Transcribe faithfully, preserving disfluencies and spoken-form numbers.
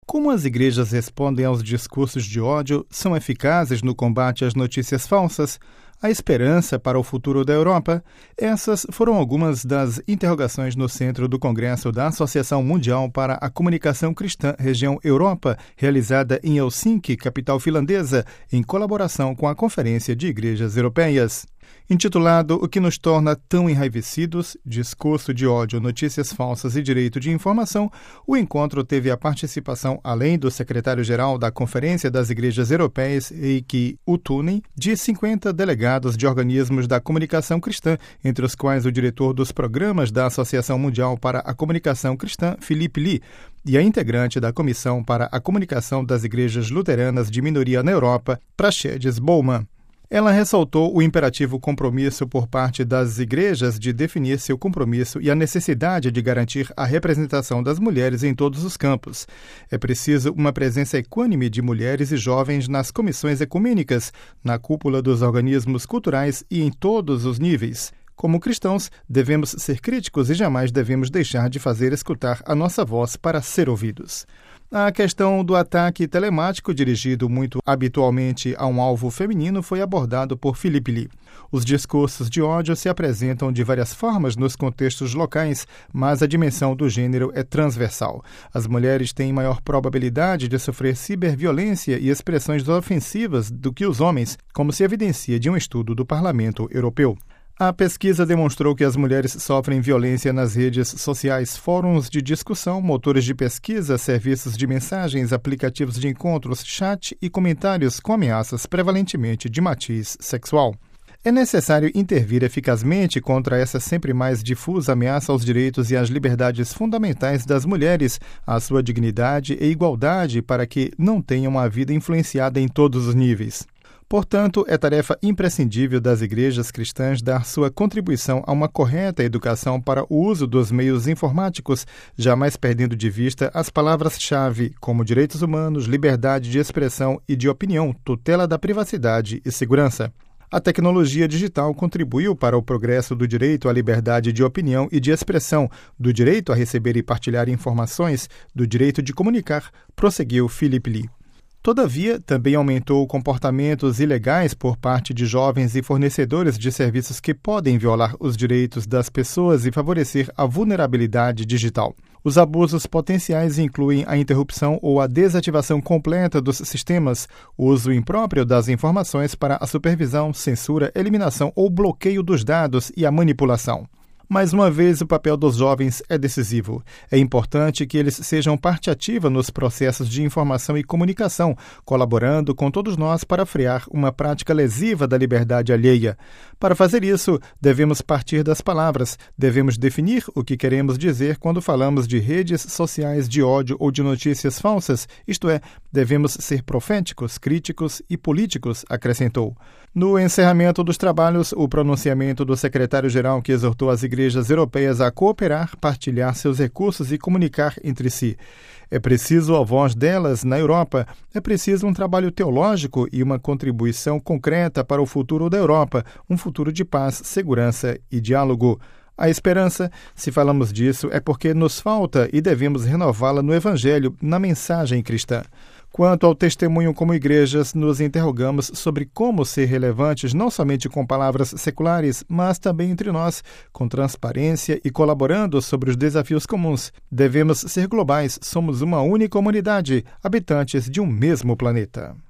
Como as igrejas respondem aos discursos de ódio, são eficazes no combate às notícias falsas? A esperança para o futuro da Europa? Essas foram algumas das interrogações no centro do Congresso da Associação Mundial para a Comunicação Cristã Região Europa, realizada em Helsinki, capital finlandesa, em colaboração com a Conferência de Igrejas Europeias. Intitulado O que nos torna tão enraivecidos, discurso de ódio, notícias falsas e direito de informação, o encontro teve a participação, além do secretário-geral da Conferência das Igrejas Europeias, Heikki Huttunen, de cinquenta delegados de organismos da comunicação cristã, entre os quais o diretor dos programas da Associação Mundial para a Comunicação Cristã, Philippe Lee, e a integrante da Comissão para a Comunicação das Igrejas Luteranas de Minoria na Europa, Praxedes Bowman. Ela ressaltou o imperativo compromisso por parte das igrejas de definir seu compromisso e a necessidade de garantir a representação das mulheres em todos os campos. É preciso uma presença equânime de mulheres e jovens nas comissões ecumênicas, na cúpula dos organismos culturais e em todos os níveis. Como cristãos, devemos ser críticos e jamais devemos deixar de fazer escutar a nossa voz para ser ouvidos. A questão do ataque telemático dirigido muito habitualmente a um alvo feminino foi abordado por Philippe Lee. Os discursos de ódio se apresentam de várias formas nos contextos locais, mas a dimensão do gênero é transversal. As mulheres têm maior probabilidade de sofrer ciberviolência e expressões ofensivas do que os homens, como se evidencia de um estudo do Parlamento Europeu. A pesquisa demonstrou que as mulheres sofrem violência nas redes sociais, fóruns de discussão, motores de pesquisa, serviços de mensagens, aplicativos de encontros, chat e comentários com ameaças prevalentemente de matiz sexual. É necessário intervir eficazmente contra essa sempre mais difusa ameaça aos direitos e às liberdades fundamentais das mulheres, à sua dignidade e igualdade para que não tenham a vida influenciada em todos os níveis. Portanto, é tarefa imprescindível das igrejas cristãs dar sua contribuição a uma correta educação para o uso dos meios informáticos, jamais perdendo de vista as palavras-chave como direitos humanos, liberdade de expressão e de opinião, tutela da privacidade e segurança. A tecnologia digital contribuiu para o progresso do direito à liberdade de opinião e de expressão, do direito a receber e partilhar informações, do direito de comunicar, prosseguiu Philippe Lee. Todavia, também aumentou comportamentos ilegais por parte de jovens e fornecedores de serviços que podem violar os direitos das pessoas e favorecer a vulnerabilidade digital. Os abusos potenciais incluem a interrupção ou a desativação completa dos sistemas, o uso impróprio das informações para a supervisão, censura, eliminação ou bloqueio dos dados e a manipulação. Mais uma vez, o papel dos jovens é decisivo. É importante que eles sejam parte ativa nos processos de informação e comunicação, colaborando com todos nós para frear uma prática lesiva da liberdade alheia. Para fazer isso, devemos partir das palavras, devemos definir o que queremos dizer quando falamos de redes sociais de ódio ou de notícias falsas, isto é, devemos ser proféticos, críticos e políticos, acrescentou. No encerramento dos trabalhos, o pronunciamento do secretário-geral que exortou as igrejas europeias a cooperar, partilhar seus recursos e comunicar entre si. É preciso a voz delas na Europa, é preciso um trabalho teológico e uma contribuição concreta para o futuro da Europa, um futuro de paz, segurança e diálogo. A esperança, se falamos disso, é porque nos falta e devemos renová-la no Evangelho, na mensagem cristã. Quanto ao testemunho como igrejas, nos interrogamos sobre como ser relevantes não somente com palavras seculares, mas também entre nós, com transparência e colaborando sobre os desafios comuns. Devemos ser globais, somos uma única humanidade, habitantes de um mesmo planeta.